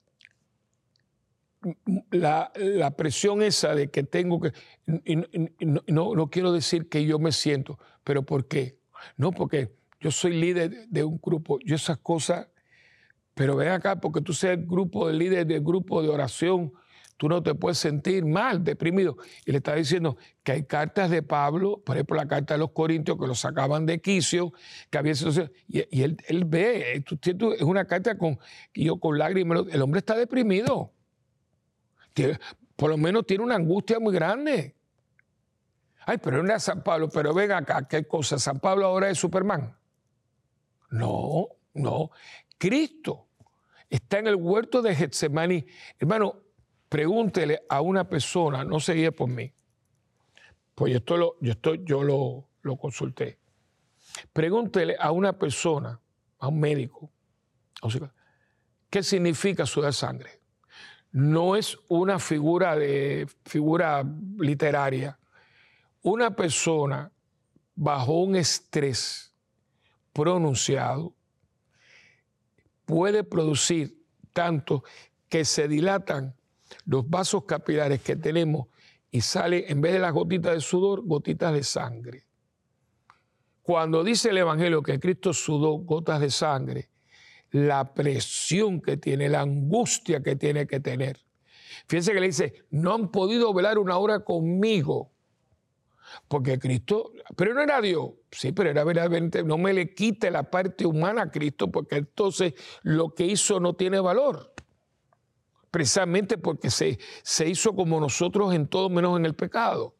la, la presión esa de que tengo que, y, y, y, no, no quiero decir que yo me siento, pero ¿por qué? No, porque yo soy líder de un grupo, yo esas cosas, pero ven acá, porque tú seas el grupo de líder del grupo de oración, tú no te puedes sentir mal, deprimido. Y le está diciendo que hay cartas de Pablo, por ejemplo, la carta de los Corintios, que lo sacaban de quicio, que había sido, y, y él, él ve, tú, tú, es una carta con, yo con lágrimas, el hombre está deprimido. Tiene, por lo menos tiene una angustia muy grande. Ay, pero no es San Pablo, pero ven acá, ¿qué cosa? ¿San Pablo ahora es Superman? No, no. Cristo está en el huerto de Getsemaní. Hermano, pregúntele a una persona, no se guíe por mí, pues esto lo, yo, esto, yo lo, lo consulté. Pregúntele a una persona, a un médico, ¿qué significa sudar sangre? No es una figura, de, figura literaria. Una persona bajo un estrés pronunciado puede producir tanto que se dilatan los vasos capilares que tenemos y sale, en vez de las gotitas de sudor, gotitas de sangre. Cuando dice el Evangelio que Cristo sudó gotas de sangre, la presión que tiene, la angustia que tiene que tener. Fíjense que le dice, no han podido velar una hora conmigo. Porque Cristo, pero no era Dios, sí, pero era verdaderamente, no me le quite la parte humana a Cristo, porque entonces lo que hizo no tiene valor. Precisamente porque se, se hizo como nosotros en todo menos en el pecado.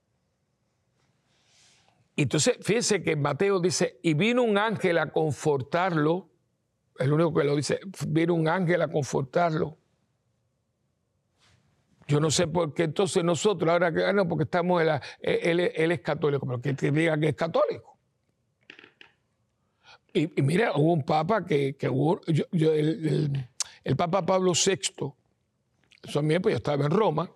Entonces, fíjense que Mateo dice, y vino un ángel a confortarlo, el único que lo dice, vino un ángel a confortarlo. Yo no sé por qué entonces nosotros, ahora que no, porque estamos en la, él, él es católico, pero que te diga que es católico. Y, y mira, hubo un papa que, que hubo, yo, yo, el, el, el Papa Pablo sexto, eso a mí, pues yo estaba en Roma,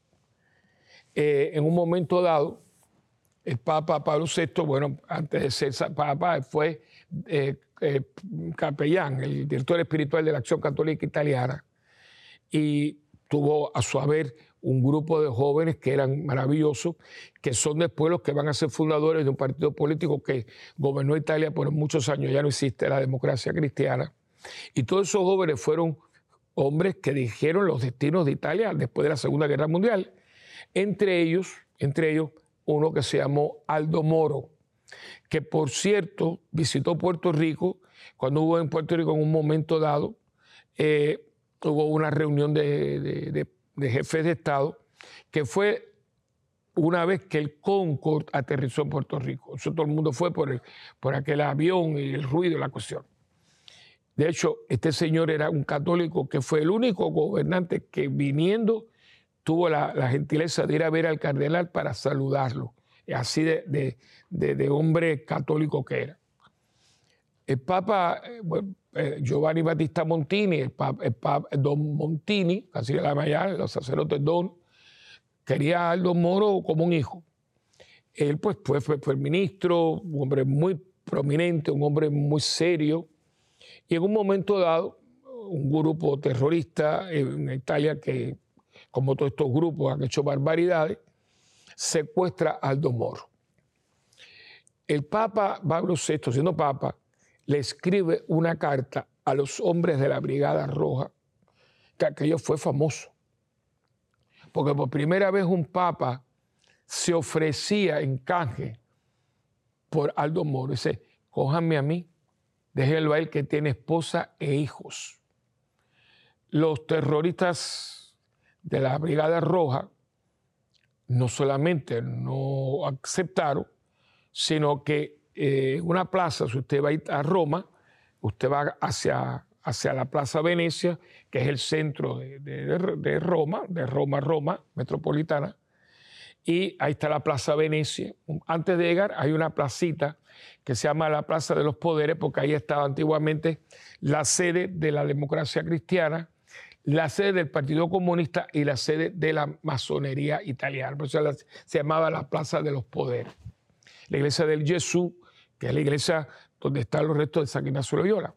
eh, en un momento dado, el Papa Pablo sexto, bueno, antes de ser Papa, fue eh, eh, capellán, el director espiritual de la Acción Católica Italiana, y tuvo a su haber un grupo de jóvenes que eran maravillosos, que son después los que van a ser fundadores de un partido político que gobernó Italia por muchos años, ya no existe la democracia cristiana. Y todos esos jóvenes fueron hombres que dirigieron los destinos de Italia después de la Segunda Guerra Mundial. Entre ellos, entre ellos uno que se llamó Aldo Moro, que por cierto visitó Puerto Rico, cuando hubo en Puerto Rico en un momento dado, eh, hubo una reunión de, de, de, de jefes de Estado, que fue una vez que el Concorde aterrizó en Puerto Rico. Eso todo el mundo fue por, el, por aquel avión y el ruido y la cuestión. De hecho, este señor era un católico que fue el único gobernante que viniendo tuvo la, la gentileza de ir a ver al cardenal para saludarlo, así de, de, de, de hombre católico que era. El Papa, bueno, eh, Giovanni Battista Montini, el Papa, el Papa, Don Montini, así le llaman allá, los sacerdotes Don, quería a Aldo Moro como un hijo. Él pues, pues fue, fue el ministro, un hombre muy prominente, un hombre muy serio, y en un momento dado, un grupo terrorista en Italia que, como todos estos grupos han hecho barbaridades, secuestra a Aldo Moro. El Papa Pablo sexto, siendo Papa, le escribe una carta a los hombres de la Brigada Roja, que aquello fue famoso. Porque por primera vez un papa se ofrecía en canje por Aldo Moro. Dice, cójanme a mí, déjenlo a él que tiene esposa e hijos. Los terroristas de la Brigada Roja no solamente no aceptaron, sino que en eh, una plaza, si usted va a ir a Roma, usted va hacia, hacia la Plaza Venecia, que es el centro de, de, de Roma, de Roma, Roma, metropolitana, y ahí está la Plaza Venecia. Antes de llegar hay una placita que se llama la Plaza de los Poderes, porque ahí estaba antiguamente la sede de la democracia cristiana, la sede del Partido Comunista y la sede de la masonería italiana. Por eso se llamaba la Plaza de los Poderes. La iglesia del Jesús, que es la iglesia donde están los restos de San Ignacio Loyola.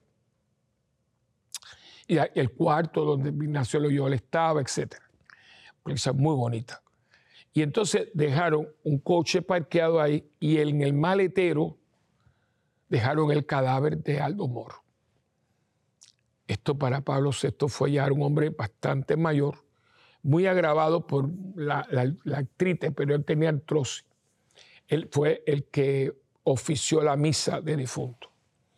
Y el cuarto donde Ignacio Loyola estaba, etcétera. Una iglesia muy bonita. Y entonces dejaron un coche parqueado ahí y en el maletero dejaron el cadáver de Aldo Moro. Esto para Pablo sexto fue ya un hombre bastante mayor, muy agravado por la, la, la artritis, pero él tenía artrosis. Él fue el que ofició la misa de difunto.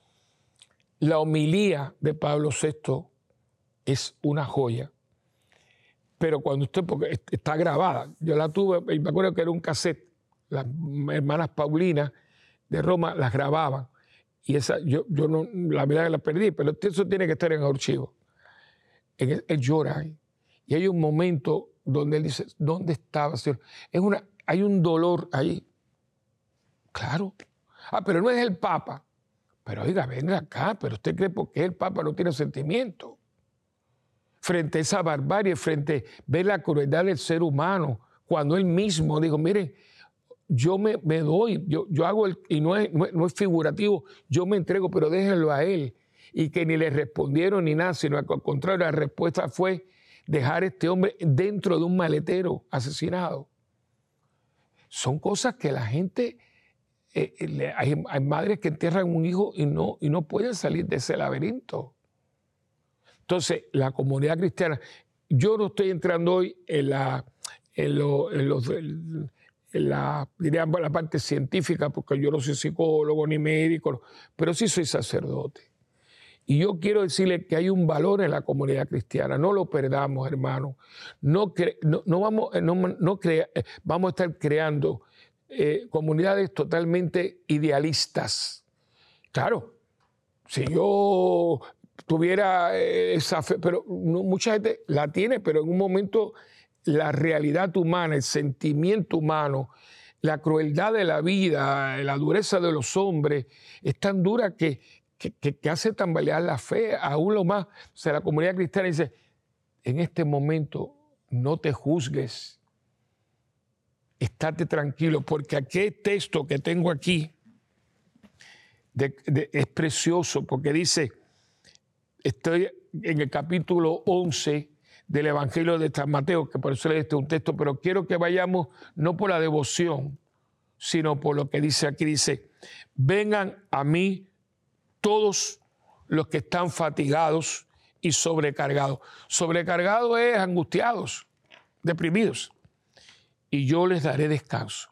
La homilía de Pablo sexto es una joya, pero cuando usted, porque está grabada, yo la tuve, me acuerdo que era un cassette, las hermanas Paulinas de Roma las grababan, y esa, yo, yo no, la verdad que la perdí, pero eso tiene que estar en archivo. Él, él llora ahí, y hay un momento donde él dice, ¿dónde estaba, Señor? Es una, hay un dolor ahí. Claro. Ah, pero no es el Papa. Pero oiga, ven acá, pero usted cree porque el Papa no tiene sentimiento. Frente a esa barbarie, frente a ver la crueldad del ser humano, cuando él mismo dijo, miren, yo me, me doy, yo, yo hago, el, y no es, no, es, no es figurativo, yo me entrego, pero déjenlo a él. Y que ni le respondieron ni nada, sino al contrario, la respuesta fue dejar a este hombre dentro de un maletero asesinado. Son cosas que la gente... Eh, eh, hay, hay madres que entierran un hijo y no, y no pueden salir de ese laberinto. Entonces, la comunidad cristiana, yo no estoy entrando hoy en la, en lo, en los, en la, diría, la parte científica, porque yo no soy psicólogo ni médico, pero sí soy sacerdote. Y yo quiero decirle que hay un valor en la comunidad cristiana, no lo perdamos, hermano. No, cre, no, no, vamos, no, no crea, vamos a estar creando Eh, comunidades totalmente idealistas. Claro, si yo tuviera esa fe, pero no, mucha gente la tiene, pero en un momento la realidad humana, el sentimiento humano, la crueldad de la vida, la dureza de los hombres, es tan dura que, que, que hace tambalear la fe, aún lo más. O sea, la comunidad cristiana dice, en este momento no te juzgues, estate tranquilo, porque aquel texto que tengo aquí de, de, es precioso, porque dice, estoy en el capítulo once del Evangelio de San Mateo, que por eso le este un texto, pero quiero que vayamos no por la devoción, sino por lo que dice aquí, dice, vengan a mí todos los que están fatigados y sobrecargados. Sobrecargados es angustiados, deprimidos. Y yo les daré descanso.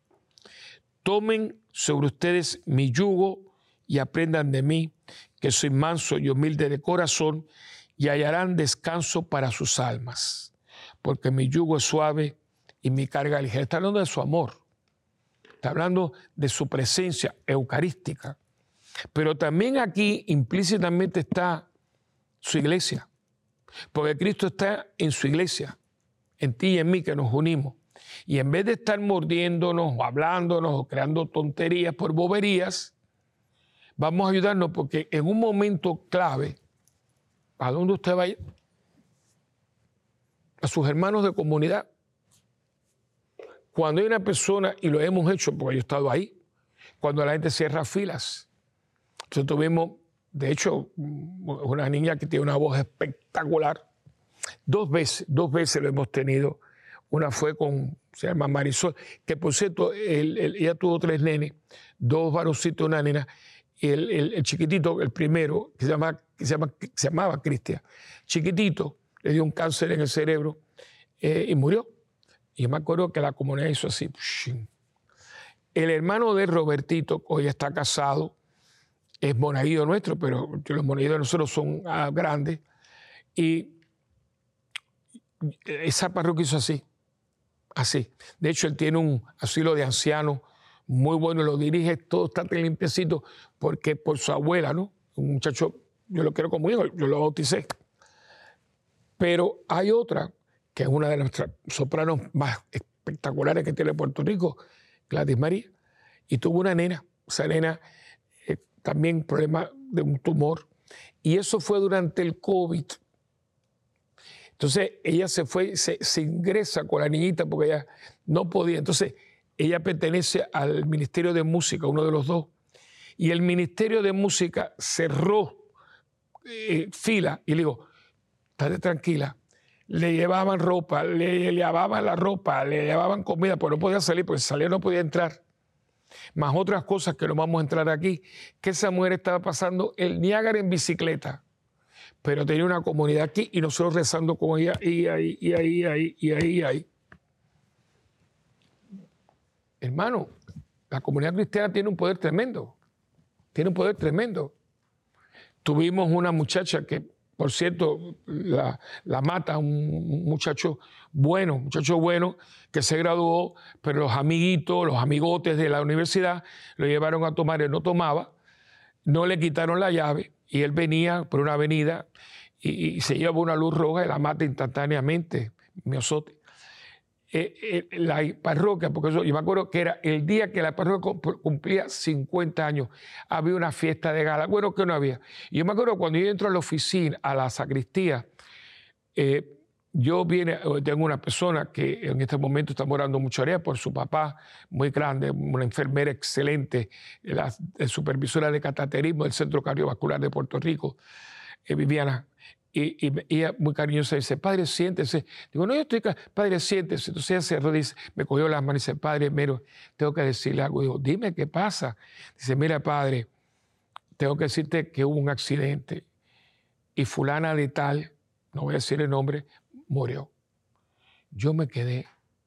Tomen sobre ustedes mi yugo y aprendan de mí, que soy manso y humilde de corazón, y hallarán descanso para sus almas, porque mi yugo es suave y mi carga ligera. Está hablando de su amor, está hablando de su presencia eucarística, pero también aquí implícitamente está su iglesia, porque Cristo está en su iglesia, en ti y en mí que nos unimos. Y en vez de estar mordiéndonos o hablándonos o creando tonterías por boberías, vamos a ayudarnos porque en un momento clave, ¿a dónde usted va a ir? A sus hermanos de comunidad. Cuando hay una persona, y lo hemos hecho porque yo he estado ahí, cuando la gente cierra filas. Nosotros tuvimos, de hecho, una niña que tiene una voz espectacular. Dos veces, dos veces lo hemos tenido. Una fue con, se llama Marisol, que por cierto, él, él, ella tuvo tres nenes, dos varoncitos y una nena. Y el, el, el chiquitito, el primero, que se, llama, que se, llama, que se llamaba Cristian, chiquitito, le dio un cáncer en el cerebro eh, y murió. Y yo me acuerdo que la comunidad hizo así. El hermano de Robertito, hoy está casado, es monaguillo nuestro, pero los monaguillos de nosotros son ah, grandes. Y esa parroquia hizo así, así. De hecho, él tiene un asilo de ancianos muy bueno, lo dirige, todo está tan limpiecito, porque por su abuela, ¿no? Un muchacho, yo lo quiero como hijo, yo lo bauticé. Pero hay otra, que es una de nuestras sopranos más espectaculares que tiene Puerto Rico, Gladys María, y tuvo una nena, esa nena eh, también problema de un tumor, y eso fue durante el COVID. Entonces ella se fue, se, se ingresa con la niñita porque ella no podía. Entonces ella pertenece al Ministerio de Música, uno de los dos, y el Ministerio de Música cerró eh, fila y le digo, estate tranquila. Le llevaban ropa, le llevaban la ropa, le llevaban comida, pero no podía salir, porque si salía no podía entrar. Más otras cosas que no vamos a entrar aquí, que esa mujer estaba pasando el Niágara en bicicleta, pero tenía una comunidad aquí y nosotros rezando con ella y ahí, y ahí, y ahí, y ahí, y ahí. Hermano, la comunidad cristiana tiene un poder tremendo, tiene un poder tremendo. Tuvimos una muchacha que, por cierto, la, la mata, un muchacho bueno, muchacho bueno, que se graduó, pero los amiguitos, los amigotes de la universidad lo llevaron a tomar, él no tomaba, no le quitaron la llave y él venía por una avenida y, y se lleva una luz roja y la mata instantáneamente, mi azote. Eh, eh, la parroquia, porque eso, yo me acuerdo que era el día que la parroquia cumplía cincuenta años, había una fiesta de gala, bueno, que no había. Y yo me acuerdo cuando yo entro a la oficina, a la sacristía, eh, yo viene, tengo una persona que en este momento está morando mucho área por su papá, muy grande, una enfermera excelente, la, la supervisora de cateterismo del Centro Cardiovascular de Puerto Rico, eh, Viviana. Y, y, y ella muy cariñosa dice, padre, siéntese. Digo, no, yo estoy acá. Padre, siéntese. Entonces ella se dice, me cogió las manos y dice, padre, mero, tengo que decirle algo. Digo, dime qué pasa. Dice, mira, padre, tengo que decirte que hubo un accidente y fulana de tal, no voy a decir el nombre, murió. Yo me quedé.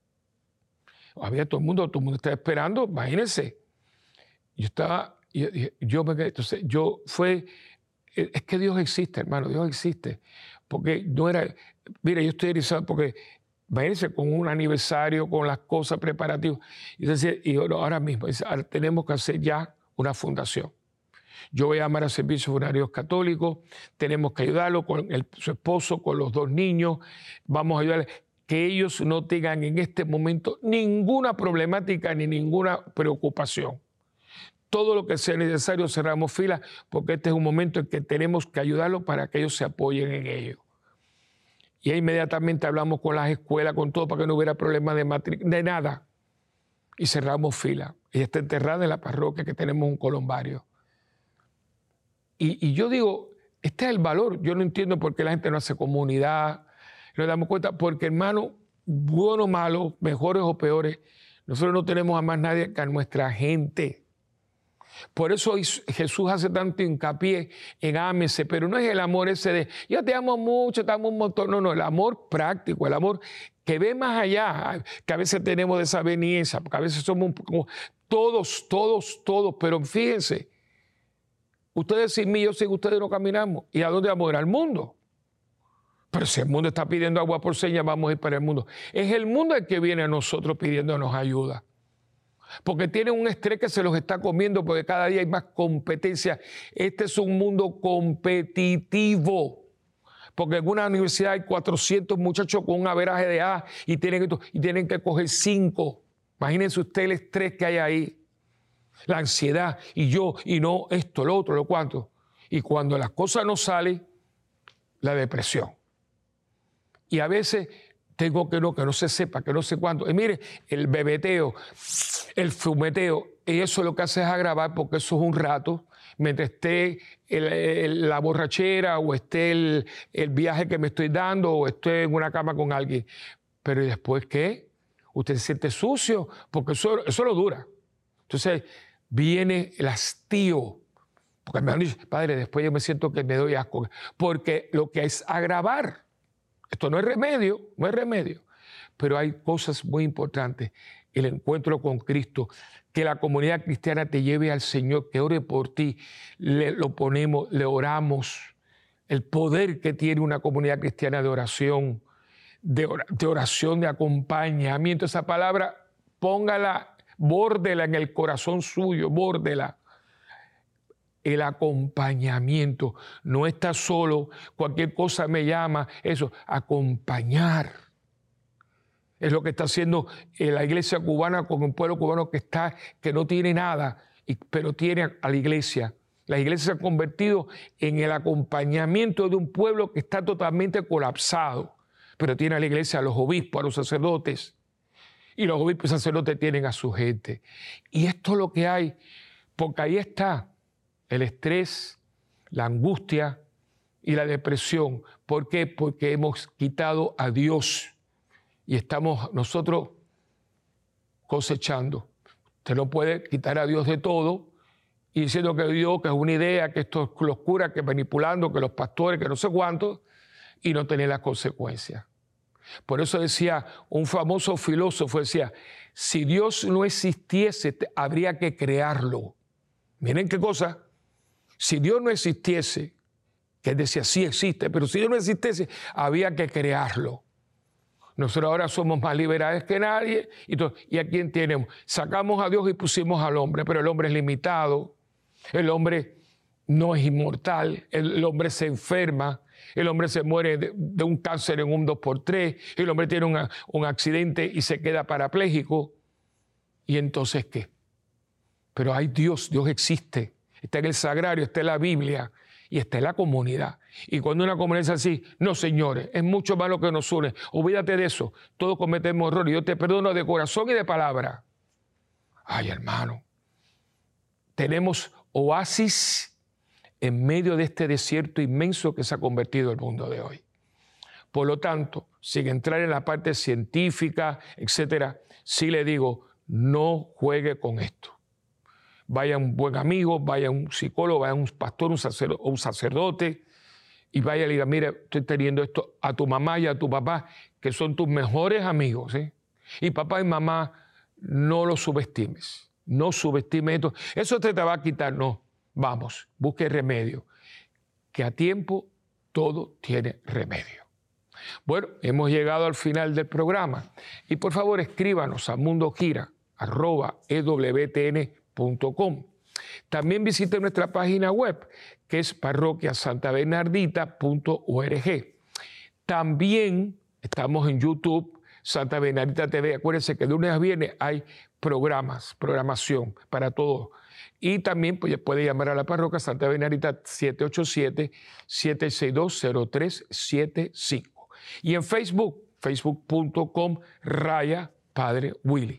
Había todo el mundo, todo el mundo estaba esperando, imagínense. Yo estaba, yo, yo me quedé. Entonces yo fue... Es que Dios existe, hermano, Dios existe. Porque no era... Mira, yo estoy erizado porque, imagínense, con un aniversario, con las cosas preparativas. Y, decía, y ahora mismo, ahora tenemos que hacer ya una fundación. Yo voy a llamar a Servicios Funerarios Católicos, tenemos que ayudarlo con el, su esposo, con los dos niños, vamos a ayudarle. Que ellos no tengan en este momento ninguna problemática ni ninguna preocupación. Todo lo que sea necesario cerramos filas porque este es un momento en que tenemos que ayudarlos para que ellos se apoyen en ello. Y inmediatamente hablamos con las escuelas, con todo, para que no hubiera problemas de matrícula, de nada. Y cerramos filas. Ella está enterrada en la parroquia que tenemos un colombario. Y, y yo digo, este es el valor. Yo no entiendo por qué la gente no hace comunidad. Nos damos cuenta porque, hermano, buenos o malos, mejores o peores, nosotros no tenemos a más nadie que a nuestra gente. Por eso Jesús hace tanto hincapié en ámese, pero no es el amor ese de yo te amo mucho, te amo un montón. No, no, el amor práctico, el amor que ve más allá, que a veces tenemos desaveniencia, porque a veces somos como todos, todos, todos, pero fíjense, ustedes sin mí, yo sin ustedes no caminamos. ¿Y a dónde vamos a ir? Al mundo. Pero si el mundo está pidiendo agua por señas, vamos a ir para el mundo. Es el mundo el que viene a nosotros pidiéndonos ayuda. Porque tienen un estrés que se los está comiendo porque cada día hay más competencia. Este es un mundo competitivo. Porque en una universidad hay cuatrocientos muchachos con un averaje de A y tienen que, y tienen que coger cinco. Imagínense usted el estrés que hay ahí. La ansiedad, y yo, y no, esto, lo otro, lo cuanto. Y cuando las cosas no salen, la depresión. Y a veces tengo que no, que no se sepa, que no sé cuánto. Y mire, el bebeteo, el fumeteo, y eso lo que hace es agravar porque eso es un rato, mientras esté el, el, la borrachera o esté el, el viaje que me estoy dando o esté en una cama con alguien. Pero ¿y después qué? Usted se siente sucio porque eso, eso lo dura. Entonces viene el hastío. Porque me han dicho, padre, después yo me siento que me doy asco. Porque lo que es agravar. Esto no es remedio, no es remedio. pero hay cosas muy importantes. El encuentro con Cristo, que la comunidad cristiana te lleve al Señor, que ore por ti, le lo ponemos, le oramos. El poder que tiene una comunidad cristiana de oración, de, or de oración, de acompañamiento. Esa palabra, póngala, bórdela en el corazón suyo, bórdela. El acompañamiento. No está solo, cualquier cosa me llama, eso, acompañar. Es lo que está haciendo la iglesia cubana con un pueblo cubano que, está, que no tiene nada, pero tiene a la iglesia. La iglesia se ha convertido en el acompañamiento de un pueblo que está totalmente colapsado, pero tiene a la iglesia, a los obispos, a los sacerdotes. Y los obispos y sacerdotes tienen a su gente. Y esto es lo que hay, porque ahí está el estrés, la angustia y la depresión. ¿Por qué? Porque hemos quitado a Dios y estamos nosotros cosechando. Usted no puede quitar a Dios de todo y diciendo que Dios, que es una idea, que esto es los curas, que manipulando, que los pastores, que no sé cuántos, y no tener las consecuencias. Por eso decía un famoso filósofo, decía, si Dios no existiese, habría que crearlo. Miren qué cosa. Si Dios no existiese, que él decía, sí existe, pero si Dios no existiese, había que crearlo. Nosotros ahora somos más liberales que nadie. Y, todo, ¿y a quién tenemos? Sacamos a Dios y pusimos al hombre, pero el hombre es limitado. El hombre no es inmortal. El, el hombre se enferma. El hombre se muere de, de un cáncer en un dos por tres. El hombre tiene una, un accidente y se queda parapléjico. ¿Y entonces qué? Pero hay Dios, Dios existe. Está en el sagrario, está en la Biblia y está en la comunidad. Y cuando una comunidad es así, no, señores, es mucho más lo que nos une. Olvídate de eso. Todos cometemos errores. Yo te perdono de corazón y de palabra. Ay, hermano. Tenemos oasis en medio de este desierto inmenso que se ha convertido el mundo de hoy. Por lo tanto, sin entrar en la parte científica, etcétera, sí le digo, no juegue con esto. Vaya un buen amigo, vaya un psicólogo, vaya un pastor, un sacerdote, un sacerdote y vaya y le diga, mira, estoy teniendo esto a tu mamá y a tu papá, que son tus mejores amigos. ¿eh? Y papá y mamá, no los subestimes, no subestimes esto. Eso te, te va a quitar, no. Vamos, busque remedio, que a tiempo todo tiene remedio. Bueno, hemos llegado al final del programa y por favor escríbanos a mundogira arroba e w t n punto com. También visite nuestra página web que es parroquia santa bernardita punto org. También estamos en YouTube, Santa Bernardita T V. Acuérdense que de lunes a viernes hay programas, programación para todos. Y también pues, puede llamar a la parroquia Santa Bernardita siete ocho siete, siete seis dos, cero tres siete cinco. Y en Facebook, facebook punto com raya Padre Willy.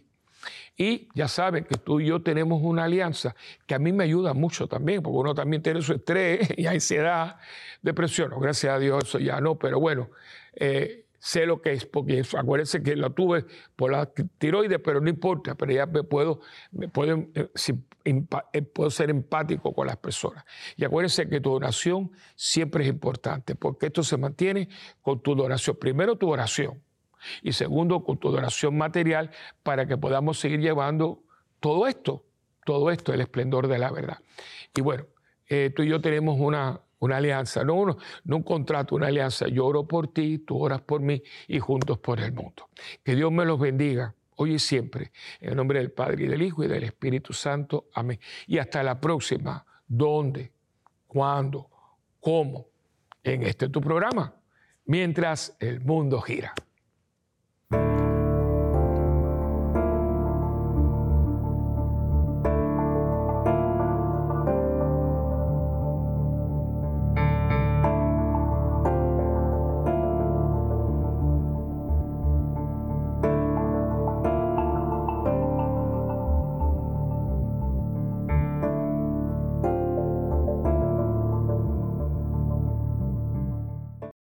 Y ya saben que tú y yo tenemos una alianza que a mí me ayuda mucho también, porque uno también tiene su estrés y ansiedad, depresión. No, gracias a Dios eso ya no, pero bueno, eh, sé lo que es, porque acuérdense que la tuve por la tiroides, pero no importa, pero ya me puedo, me puedo, eh, eh, puedo ser empático con las personas. Y acuérdense que tu oración siempre es importante, porque esto se mantiene con tu oración. Primero tu oración. Y segundo, con tu oración material para que podamos seguir llevando todo esto, todo esto, el esplendor de la verdad. Y bueno, eh, tú y yo tenemos una, una alianza, no, uno, no un contrato, una alianza. Yo oro por ti, tú oras por mí y juntos por el mundo. Que Dios me los bendiga hoy y siempre. En el nombre del Padre y del Hijo y del Espíritu Santo. Amén. Y hasta la próxima. ¿Dónde? ¿Cuándo? ¿Cómo? En este tu programa. Mientras el mundo gira.